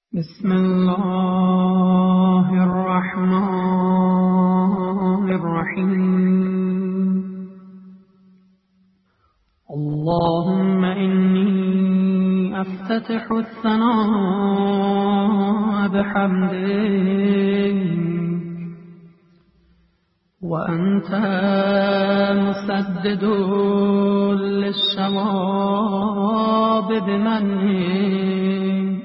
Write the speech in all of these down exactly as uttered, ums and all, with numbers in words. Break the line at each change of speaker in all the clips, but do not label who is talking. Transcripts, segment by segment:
بسم الله الرحمن الرحيم. اللهم إني أفتتح الثناء بحمدك وأنت مسدد للصواب بمنك،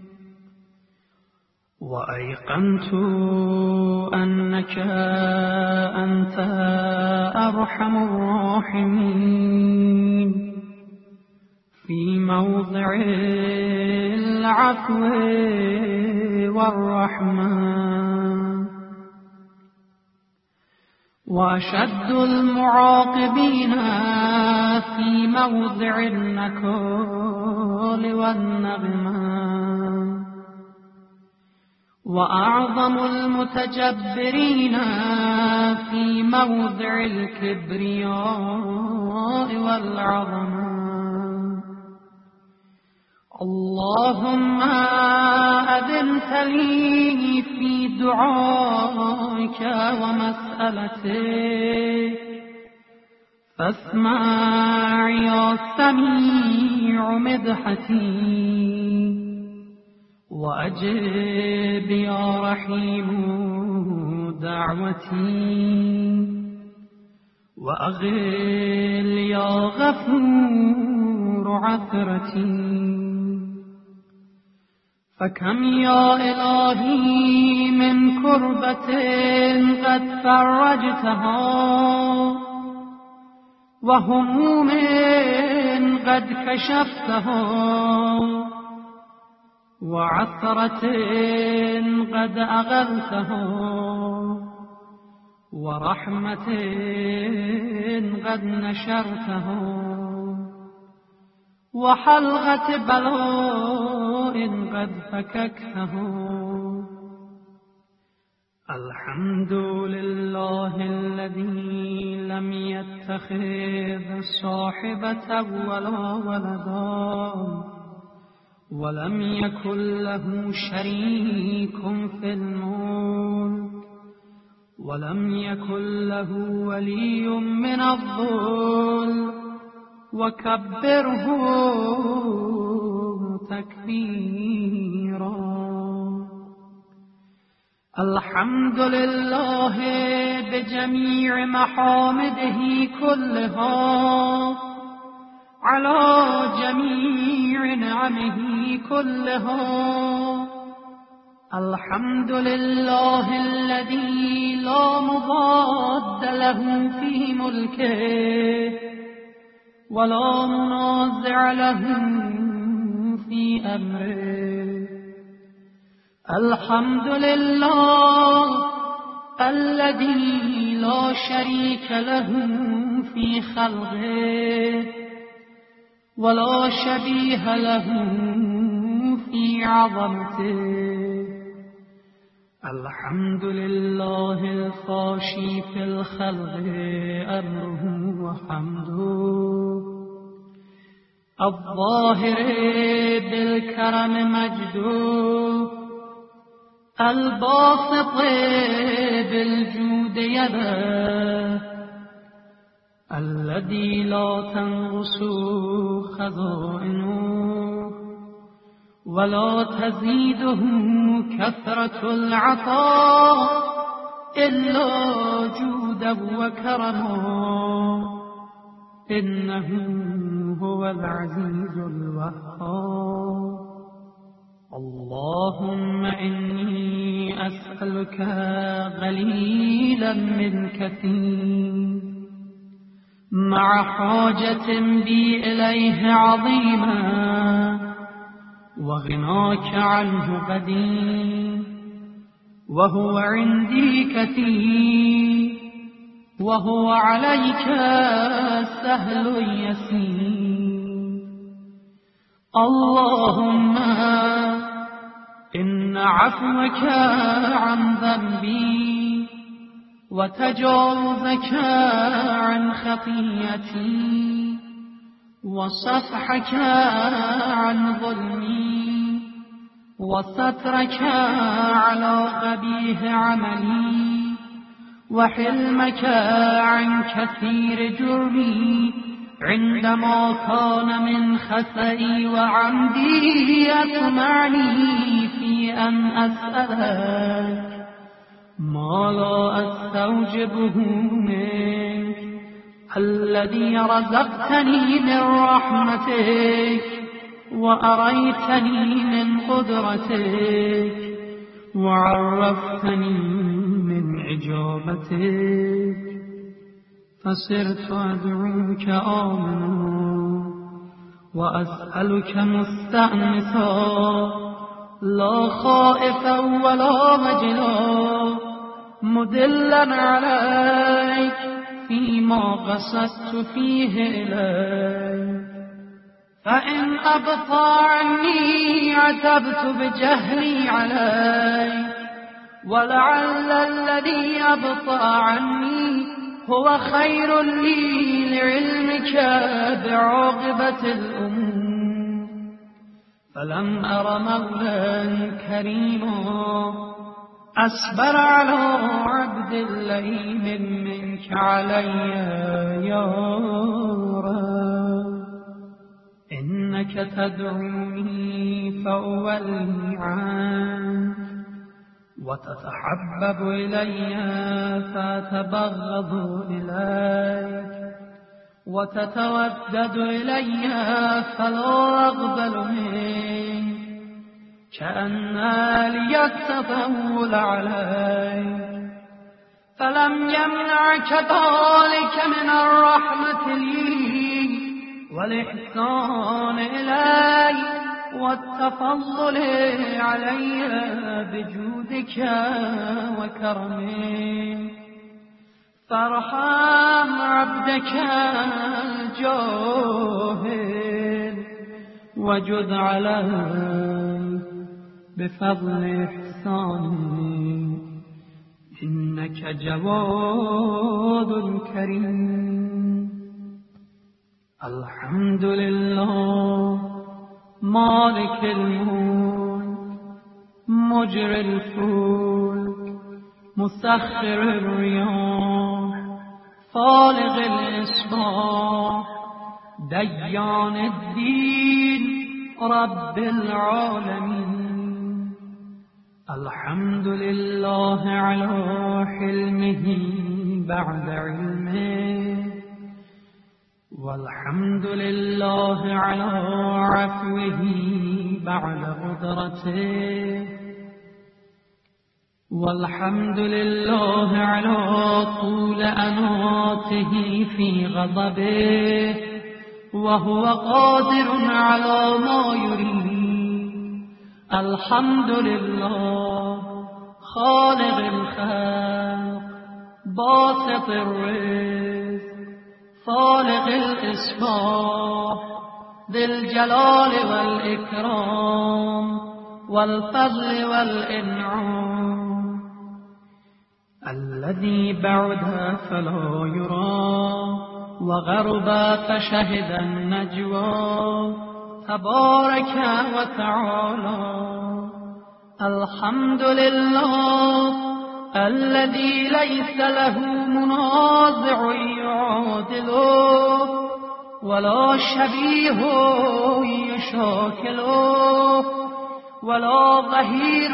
وأيقنت أنك أنت أرحم الراحمين في موضع العفو والرحمة، وأشد المعاقبين في موضع النكال والنغمة، وأعظم المتجبرين في موضع الكبرياء والعظمة. اللهم أذنت لي في دعائك ومسألتك، فاسمع يا سميع مدحتي، وأجب يا رحيم دعوتي، وأغل يا غفور عثرتي. فكم يا إلهي من كربة قد فرجتها، وهموم قد كشفتها، وعثرة قد أغلتها، ورحمة قد نشرتها، وحلقة بلاء قد فككتها. الحمد لله الذي لم يتخذ صاحبة ولا ولدا، ولم يكن له شريك في الملك، ولم يكن له ولي من الذل، وكبره تكبيرا. الحمد لله بجميع محامده كلها، على جميع نعمه كلها. الحمد لله الذي لا مضاد له في ملكه، ولا منازع له في أمره. الحمد لله الذي لا شريك له في خلقه، ولا شبيه له في عظمته. الحمد لله الفاشي في الخلق أمره وحمده، الظاهر بالكرم مجده، الباسط بالجود يده، الذي لا تنقص خزائنه، ولا تزيده كثرة العطاء إلا جودا وكرما، إنه هو العزيز الوهاب. اللهم إني أسألك قليلا من كثير، مع حاجة بي إليه عظيمة، وغناك عنه قديم، وهو عندي كثير، وهو عليك سهل يسير. اللهم إن عفوك عن ذنبي، وتجاوزك عن خطيئتي، وصفحك عن ظلمي وسترك على قبيح عملي وحلمك عن كثير جرمي عندما كان من خطئي وعمدي يطمعني في أن أسألك ما لا أستوجبه منك الذي رزقتني من رحمتك وأريتني من قدرتك وعرفتني من إجابتك فصرت أدعوك آمنا وأسألك مستأنسا لا خائفا ولا وجلا مدلا عليك فيما قصدت فيه إليك فإن أبطى عني عتبت بجهلي عليك ولعل الذي أبطى عني هو خير لي لعلمك بعاقبة الأمور فلم أر مولا كريما أصبر على عبد اللئيم منك علي يا رب إنك تدعوني فأولي عنك وتتحبب إلي فأتبغض إليك وتتودد إلي فلا أقبل منك كأن لي التطول عليك فلم يمنعك ذلك من الرحمة لي والإحسان إلي والتفضل علي بجودك وكرمك فارحم عبدك الجاهل وجد عليه بفضل إحسانك إنك جواد كريم الحمد لله مالك الملك مجري الفلك مسخر الرياح فالق الإصباح ديان الدين رب العالمين الحمد لله على حلمه بعد علمه والحمد لله على عفوه بعد قدرته والحمد لله على طول أناته في غضبه وهو قادر على ما يريد الحمد لله خالق الخلق باسط الرزق خالق الإصباح ذي الجلال والإكرام والفضل والإنعام الذي بعد فلا يرى وغرب فشهد النجوى تبارك وتعالى الحمد لله الذي ليس له منازع يعادله ولا شبيه يشاكله ولا ظهير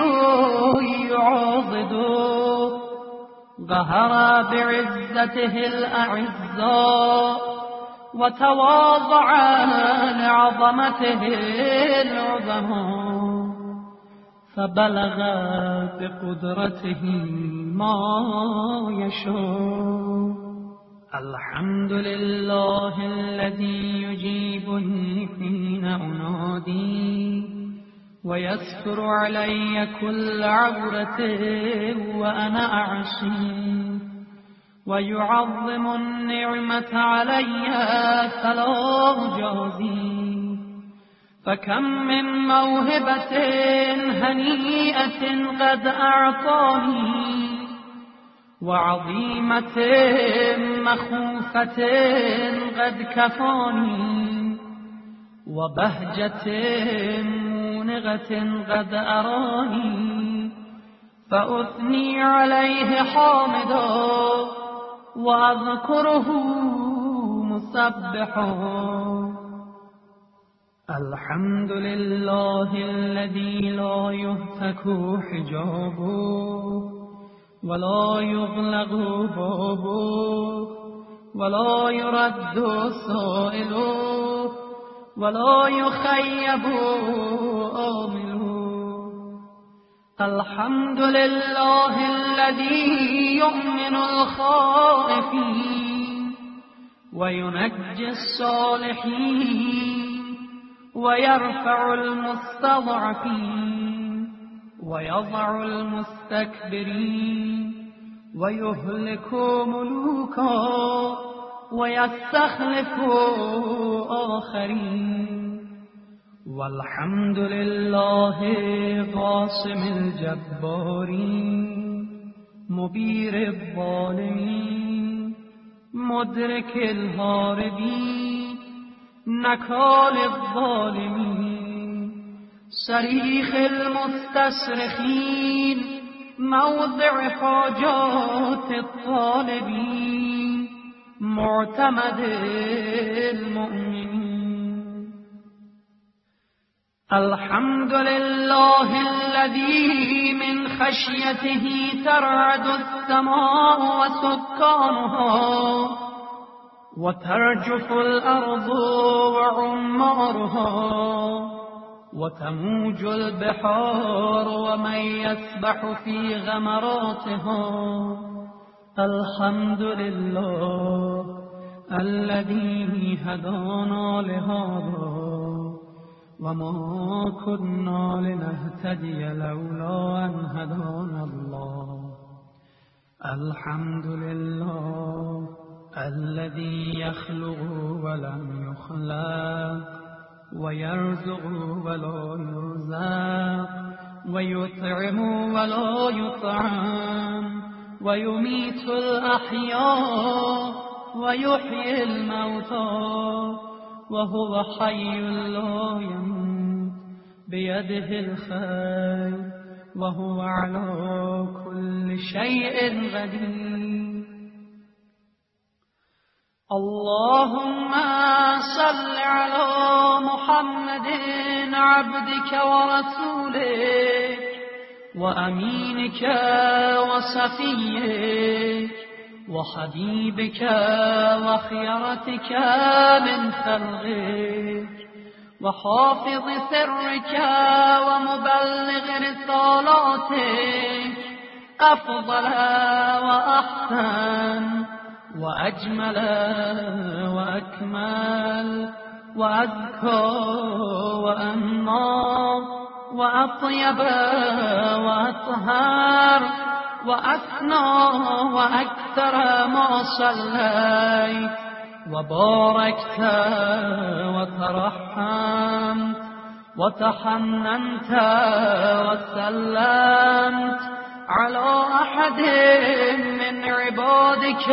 يعاضده قهر بعزته الأعزاء وتواضع لعظمته العظماء فبلغ بقدرته ما يشاء الحمد لله الذي يجيبني حين أنادي ويستر علي كل عورة وأنا أعصي ويعظم النعمة علي فلا أجازي فكم من موهبة هنيئة قد أعطاني وعظيمة مخوفة قد كفاني وبهجة مشنقة قد أراني فأثني عليه حامدا وأذكره مسبحا. الحمد لله الذي لا يهتك حجابه ولا يغلق بابه ولا يرد سائله ولا يخيب آمله. الحمد لله الذي يؤمن الخائفين وينجي الصالحين ويرفع المستضعفين ويضع المستكبرين ويهلك ملوكا ويستخلف آخرين. والحمد لله قاسم الجبارين مبير الظالمين مدرك الهاربين نكال الظالمين صريخ المستصرخين موضع حاجات الطالبين معتمد المؤمنين. الحمد لله الذي من خشيته ترعد السماء وسكانها وترجف الأرض وعمارها وتموج البحار ومن يسبح في غمراتها. الحمد لله الذي هدانا لهذا وما كنا لنهتدي لولا أن هدانا الله. الحمد لله الذي يخلق ولم يخلق ويرزق ولا يرزق ويطعم ولا يطعم ويميت الأحياء ويحيي الموتى وهو حي لا يموت بيده الخير وهو على كل شيء قدير. اللهم صل على محمد عبدك ورسولك وأمينك وصفيك وحبيبك وخيرتك من خلقك وحافظ سرك ومبلغ رسالاتك أفضل وأحسن وأجمل وأكمل وأزكى وأنمى وأطيب وأطهر وأثنى وأكثر ما صليت وباركت وترحمت وتحننت وسلمت على أحد من عبادك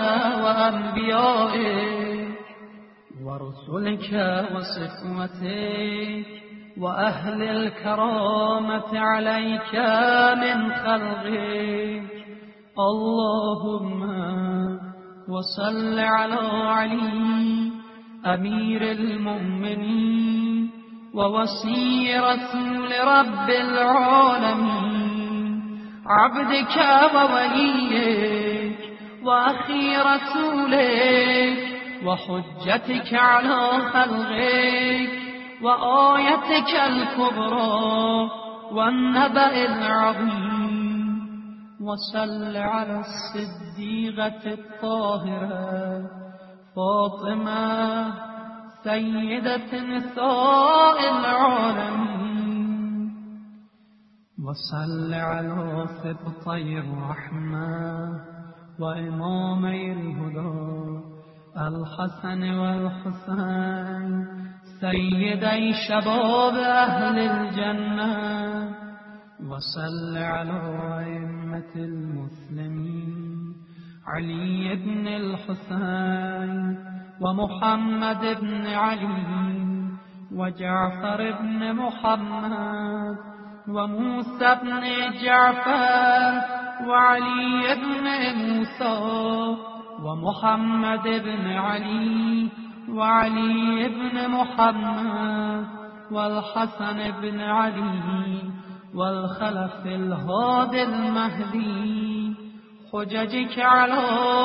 وأنبيائك ورسلك وصفوتك وأهل الكرامة عليك من خلقك. اللهم وصل على علي أمير المؤمنين ووصي رسول رب العالمين عبدك ووليك وأخي رسولك وحجتك على خلقك وآيتك الكبرى والنبأ العظيم. وصل على الصديقة الطاهرة فاطمة سيدة نساء العالمين. وصل على سبطي الرحمة وإمامي الهدى الحسن والحسين سيدي شباب أهل الجنة. وصل على أئمة المسلمين علي بن الحسين ومحمد بن علي وجعفر بن محمد وموسى بن جعفر وعلي بن موسى ومحمد بن علي وعلي بن محمد والحسن بن علي والخلف الهادي المهدي حججك على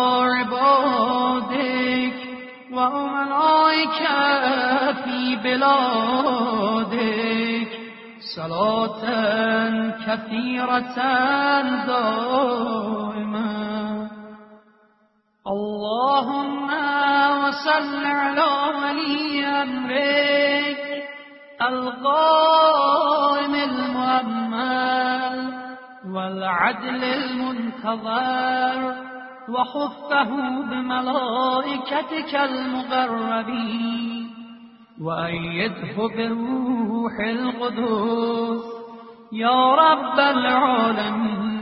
عبادك وأملائك في بلادك صلاة كثيرة دائمة. اللهم وصل على ولي أمرك القائم المؤمل والعدل المنتظر وحفه بملائكتك المقربين وأيده بروح القدس يا رب العالمين.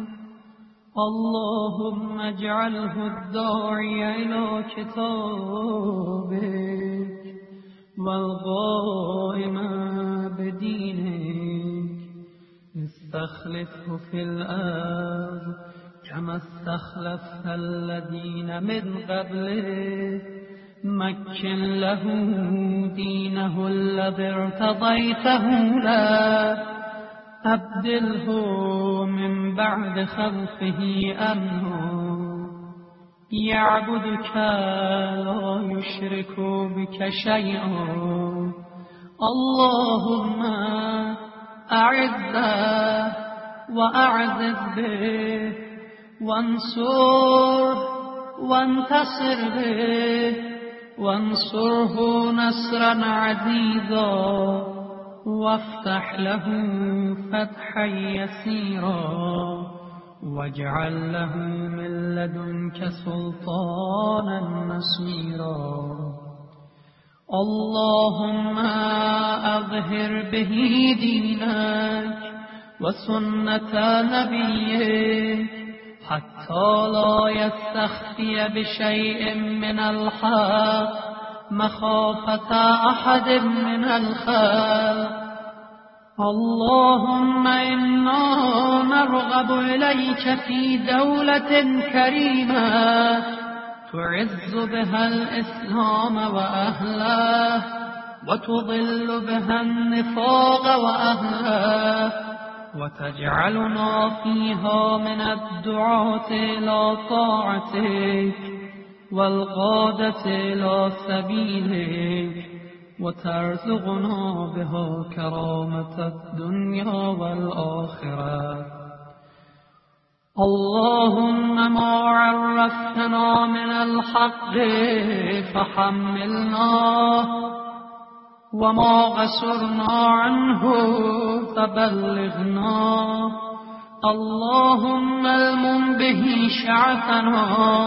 اللهم اجعله الداعي إلى كتابك والقائم بدينك استخلفه في الأرض كما استخلفت الذين من قبله مكن له دينه الذي ارتضيته له أبدله من بعد خلفه أمنه يعبدك لا يشرك بك شيئا. اللهم أعزه وأعزز به وانصر وانتصر به وانصره نصرا عزيزا وافتح له فتحا يسيرا واجعل له من لدنك سلطانا نصيرا. اللهم أظهر به دينك وسنة نبيك حتى لا يستخفي بشيء من الحق مخافة أحد من الخلق. اللهم إنا نرغب إليك في دولة كريمة تعز بها الإسلام وأهله وتضل بها النفاق وأهله وتجعلنا فيها من الدعاة إلى طاعتك والقادة إلى سبيلك وترزقنا بها كرامة الدنيا والآخرة. اللهم ما عرفتنا من الحق فحملنا وما قصرنا عنه فبلغنا. اللهم المم به شعثنا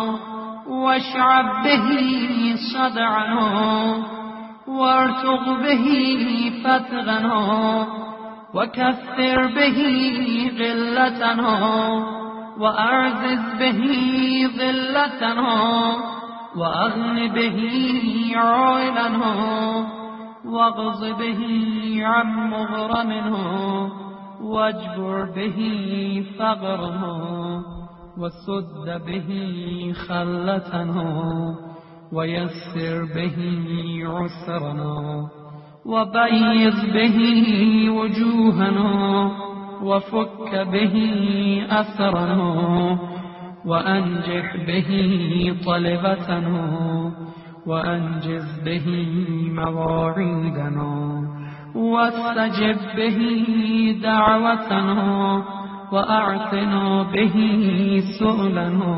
واشعب به صدعنا وارتق به فتغنا وكثر به غلتنا وأعزز به ذلتنا وأغن به عائلنا واغض به عن مغرمنا واجبر به فقرنا وسد به خلتنا ويسر به عسرنا وبيض به وجوهنا وفك به أثرنا وأنجح به طلبتنا وأنجز به مواعيدنا واستجب به دعوتنا وأعطنا به سؤلنا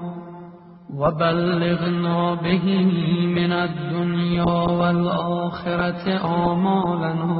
وبلغنا به من الدنيا والآخرة آمالنا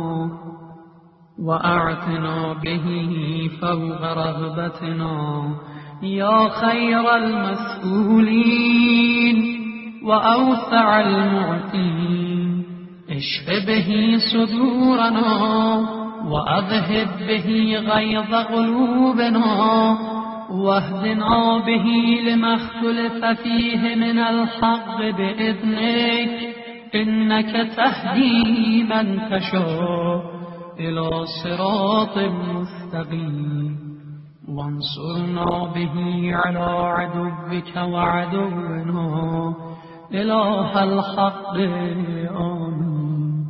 وأعطنا به فوق رغبتنا يا خير المسؤولين وأوسع المعطين. اشف به صدورنا وأذهب به غيظ قلوبنا واهدنا به لما اختلف فيه من الحق بإذنك إنك تهدي من تشاء إلى صراط مستقيم وانصرنا به على عدوك وعدونا إله الحق آمين.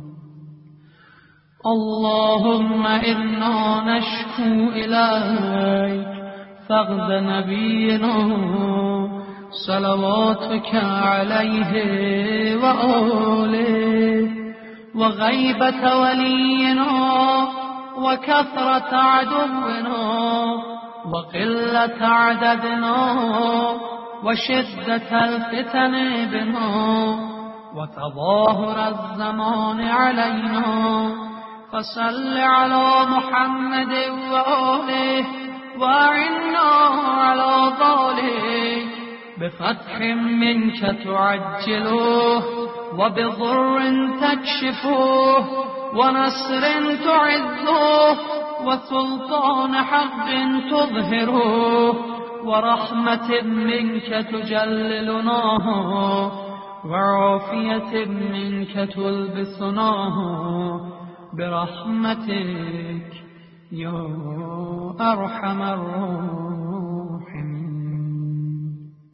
اللهم إنا نشكو إليك فقد نبينا صلواتك عليه وآله وغيبة ولينا وكثرة عدونا وقلة عددنا وشدة الفتن بنا وتظاهر الزمان علينا فصل على محمد وآله وأعنا على ذلك بفتح منك تعجله وبضر تكشفه ونصر تعزه وسلطان حق تظهره ورحمة منك تجللناها وعافية منك تلبسناها برحمتك يا أرحم الراحمين.